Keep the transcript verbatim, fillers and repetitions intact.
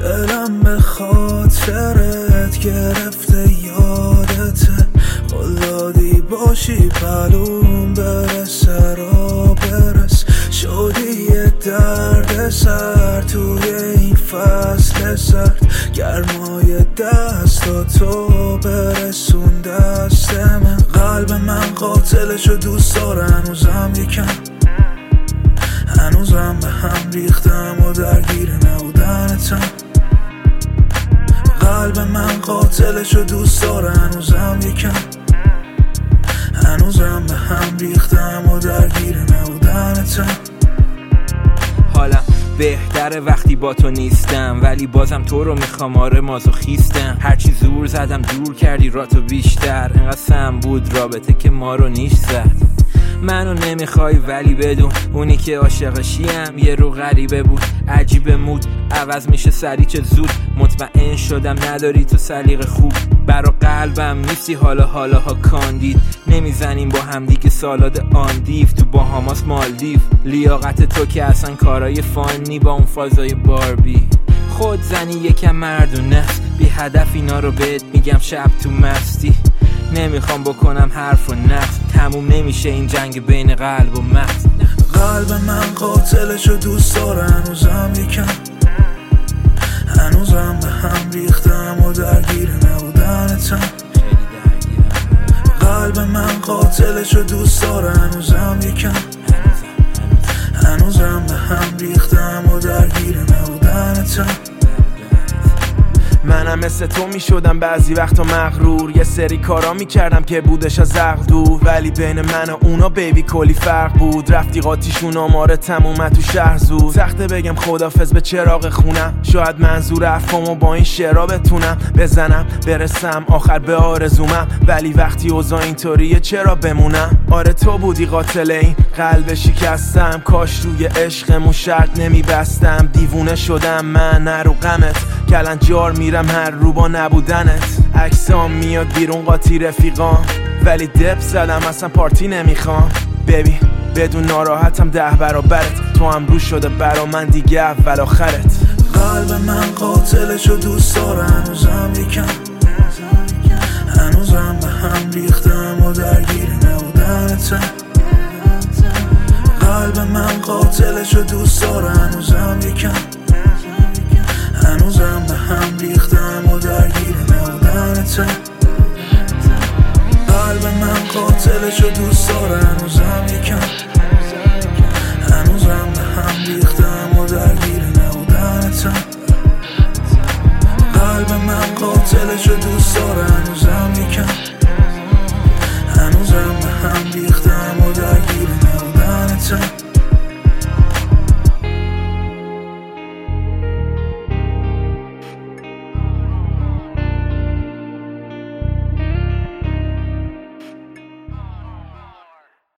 دلم به خاطرت گرفته یادته، قلادی باشی پلوم برسه را برس، شدی یه درد سر توی این فصل سرد، گرمای دستاتو برسون دست من. قلب من قاتلشو دوست داره، هنوزم یکم هنوزم به هم ریختم و درگیر نبودنتم. قلب من قاتلشو دوست داره، هنوزم یکم هنوزم به هم ریختم و درگیر نبودنتم. حالم بهتره وقتی با تو نیستم، ولی بازم تو رو میخوام، آره مازوخیستم. هرچی زور زدم دور کردی راتو بیشتر، انقدر سم بود رابطه که ما رو نیش زد. منو نمیخوای ولی بدون اونی که عاشقشیم یه رو غریبه بود، عجیب مود عوض میشه سری چه زود. مطمئن شدم نداری تو سلیقه خوب، برا قلبم نیستی حالا حالاها کاندید. نمیزنیم با هم دیگه سالاد آندیف تو باهاماس مالدیف. لیاقت تو که اصلا کارای فانی با اون فازای باربی. خود زنی یکم مردونه بی هدف اینا رو بهت میگم شب تو مستی. نمیخوام بکنم حرف و نقص، تموم نمیشه این جنگ بین قلب و مغز. قلب من قاتلشو دوست داره، هنوزم یکم هنوزم به هم ریختم و درگیر نبودنتم. قلب من قاتلشو دوست داره، هنوزم یکم هنوزم به هم ریختم و درگیر نبودنتم. منم مثل تو می شدم بعضی وقتا مغرور، یه سری کارا می کردم که بودش از عقل دور، ولی بین من و اونا بیبی کلی فرق بود. رفتی قاطیشون آماره تموم تو شهر زود، سخته بگم خدافظ به چراغ خونم. شاید منظور افکامو با این شعرها بتونم بزنم برسم آخر به آرزومم، ولی وقتی اوضاع اینطوریه چرا بمونم. آره تو بودی قاتل این قلب شکستم، کاش روی عشقمون شرط نمی بستم. دیوونه شدم من نرو غمت، کلنجار میرم هر رو با نبودنت. عکسام میاد بیرون قاطی رفیقام، ولی دپ زدم اصلا پارتی نمیخوام. بیبی بدون ناراحتم ده برابرت، تو هم رو شده برا من دیگه اول آخرت. قلب من قاتلشو دوست داره، هنوزم یکم هنوزم به هم ریختم و درگیر نبودنتم. قلب من قاتلشو دوست داره، هنوزم یکم هنوزم به هم ریختم و درگیر نبودنتم. قلب من قاتلشو دوست داره، هنوزم یکم هنوزم به هم ریختم و درگیر نبودنتم. قلب من قاتلشو دوست داره، هنوزم یکم هنوزم به هم ریختم و درگیر نبودنتم.